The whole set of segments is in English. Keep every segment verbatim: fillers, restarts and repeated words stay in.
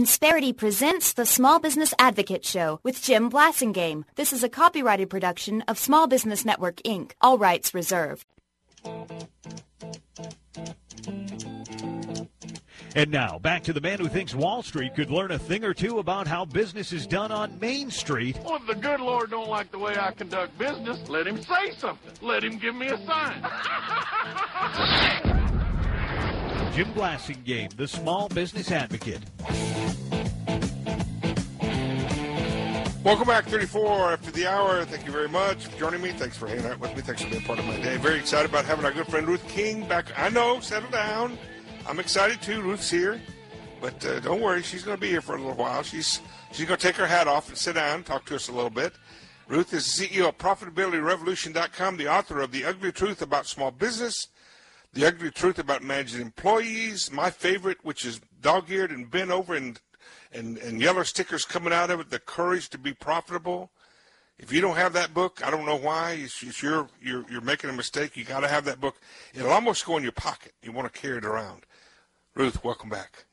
Insperity presents the Small Business Advocate Show with Jim Blasingame. This is a copyrighted production of Small Business Network, Incorporated. All rights reserved. And now, back to the man who thinks Wall Street could learn a thing or two about how business is done on Main Street. Well, if the good Lord don't like the way I conduct business, let him say something. Let him give me a sign. Jim Blasingame, the Small Business Advocate. Welcome back, thirty-four after the hour. Thank you very much for joining me. Thanks for hanging out with me. Thanks for being part of my day. Very excited about having our good friend Ruth King back. I know, settle down. I'm excited too. Ruth's here. But uh, don't worry, she's going to be here for a little while. She's she's going to take her hat off and sit down and talk to us a little bit. Ruth is the C E O of Profitability Revolution dot com, the author of The Ugly Truth About Small Business, The Ugly Truth About Managing Employees, my favorite, which is dog-eared and bent over and, and, and yellow stickers coming out of it, The Courage to Be Profitable. If you don't have that book, I don't know why. It's, it's you're, you're, you're making a mistake. You got to have that book. It'll almost go in your pocket. You want to carry it around. Ruth, welcome back.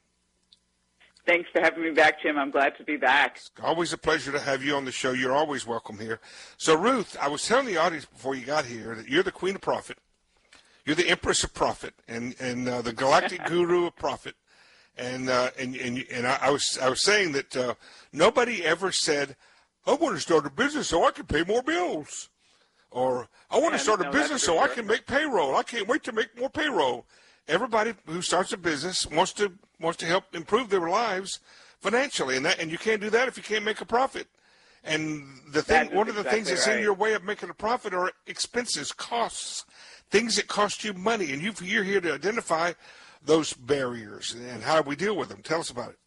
Thanks for having me back, Jim. I'm glad to be back. It's always a pleasure to have you on the show. You're always welcome here. So, Ruth, I was telling the audience before you got here that you're the queen of profit. You're the empress of profit and, and uh, the galactic guru of profit. And uh, and and, and I, I was I was saying that uh, nobody ever said, I want to start a business so I can pay more bills. Or I want Yeah, to start no, a business that's so for I sure. can make payroll. I can't wait to make more payroll. Everybody who starts a business wants to wants to help improve their lives financially, and that and you can't do that if you can't make a profit. And the thing, That is one of the exactly things that's right. in your way of making a profit are expenses, costs, things that cost you money, and you you're here to identify those barriers and how we deal with them. Tell us about it.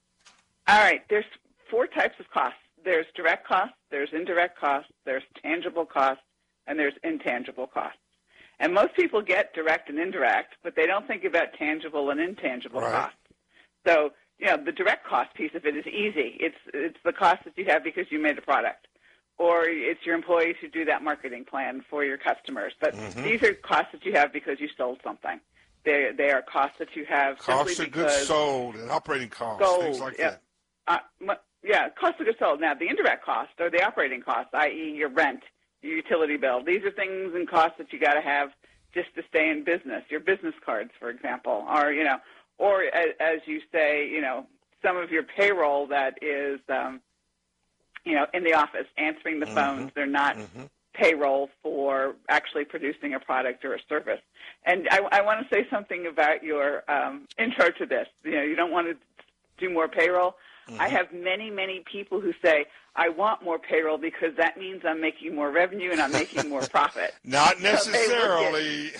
All right. There's four types of costs. There's direct costs, there's indirect costs, there's tangible costs, and there's intangible costs. And most people get direct and indirect, but they don't think about tangible and intangible Right. costs. So, you know, the direct cost piece of it is easy. It's it's the cost that you have because you made a product, or it's your employees who do that marketing plan for your customers. But Mm-hmm. these are costs that you have because you sold something. They they are costs that you have Costs simply of goods because sold and operating costs, sold, things like yeah. that. Uh, m- yeah, cost of goods sold. Now, the indirect costs are the operating costs, that is your rent, your utility bill. These are things and costs that you got to have just to stay in business. Your business cards, for example, or, you know, or as, as you say, you know, some of your payroll that is, um, you know, in the office, answering the Mm-hmm. phones. They're not Mm-hmm. payroll for actually producing a product or a service. And I, I want to say something about your um, intro to this. You know, you don't want to do more payroll. Mm-hmm. I have many, many people who say, I want more payroll because that means I'm making more revenue and I'm making more profit. Not So they look necessarily.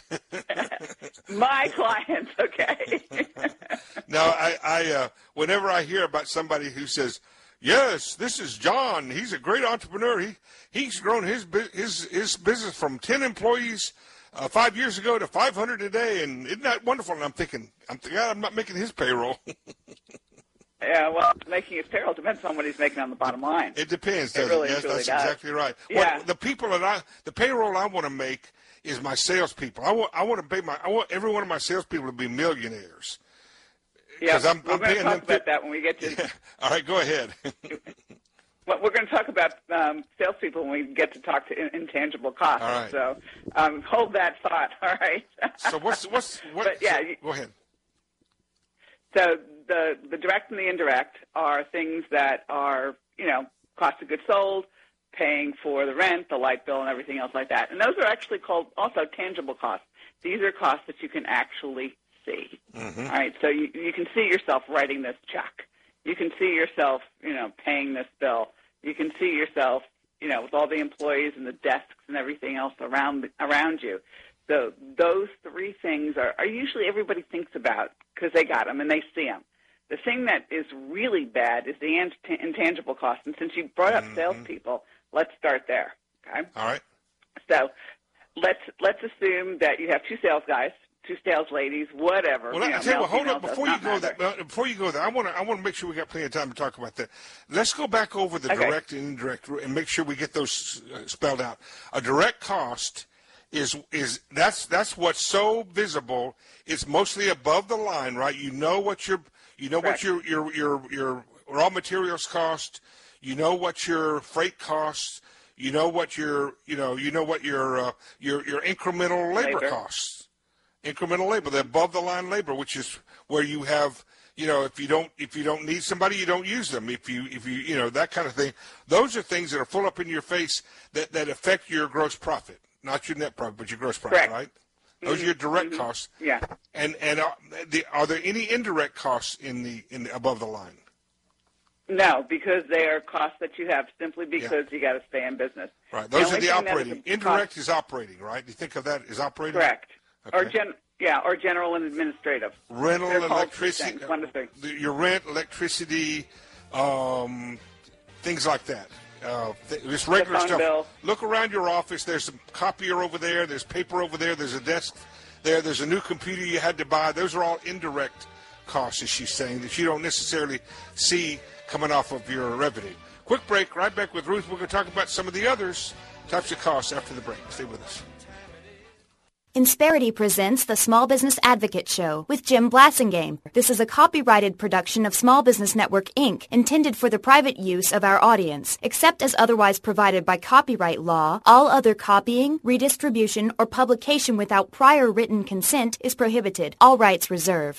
My clients, okay? No, I, I uh, whenever I hear about somebody who says, yes, this is John, he's a great entrepreneur. He he's grown his bu- his his business from ten employees uh, five years ago to five hundred today, and isn't that wonderful? And I'm thinking, I'm thinking, God, I'm not making his payroll. Yeah, well, making his payroll depends on what he's making on the bottom line. It depends, It doesn't really, it? Yes, truly that's does. exactly right. Yeah. What, the people that I, the payroll I want to make is my salespeople. I want, I want to pay my, I want every one of my salespeople to be millionaires. Yeah, 'Cause I'm- we're I'm going to paying talk them about fi- that when we get to All right, go ahead. Well, we're going to talk about um, salespeople when we get to talk to in- intangible costs. All right. So um, hold that thought, all right? So what's what's what? But, yeah, so- you- go ahead. So the, the direct and the indirect are things that are, you know, cost of goods sold, paying for the rent, the light bill, and everything else like that. And those are actually called also tangible costs. These are costs that you can actually see. Mm-hmm. All right, so you, you can see yourself writing this check. You can see yourself, you know, paying this bill. You can see yourself, you know, with all the employees and the desks and everything else around around you. So those three things are, are usually everybody thinks about because they got them and they see them. The thing that is really bad is the int- intangible cost. And since you brought up Mm-hmm. salespeople, let's start there. Okay. All right. So let's let's assume that you have two sales guys, two sales ladies, whatever. Well, you I know, tell you male, what. Hold female, up does before you not go matter. there. uh, Before you go there, I want to I want to make sure we got plenty of time to talk about that. Let's go back over the Okay. direct and indirect and make sure we get those uh, spelled out. A direct cost is is that's that's what's so visible. It's mostly above the line, right? You know what you're You know Correct. what your, your, your, your raw materials cost. You know what your freight costs. You know what your, you know, you know what your, uh, your, your incremental labor, Labor. costs. Incremental labor, the above the line labor, which is where you have, you know, if you don't, if you don't need somebody, you don't use them. If you, if you, you know, that kind of thing. Those are things that are full up in your face that, that affect your gross profit, not your net profit, but your gross profit, Correct. right? Those mm-hmm. are your direct mm-hmm. costs. Yeah. And, and are, the, are there any indirect costs in the, in the above the line? No, because they are costs that you have simply because Yeah. you got to stay in business. Right. Those The are the only thing that operating. is a Indirect cost- is operating, right? You think of that as operating? Correct. Okay. Or gen, yeah, or general and administrative. Rental, They're called electricity, two things, one of the things. the- your rent, electricity, um, things like that. Uh, th- just regular phone stuff. bill. Look around your office. There's a copier over there. There's paper over there. There's a desk there. There's a new computer you had to buy. Those are all indirect costs, as she's saying, that you don't necessarily see coming off of your revenue. Quick break. Right back with Ruth. We're going to talk about some of the others types of costs after the break. Stay with us. Insperity presents the Small Business Advocate Show with Jim Blasingame. This is a copyrighted production of Small Business Network, Incorporated, intended for the private use of our audience. Except as otherwise provided by copyright law, all other copying, redistribution, or publication without prior written consent is prohibited. All rights reserved.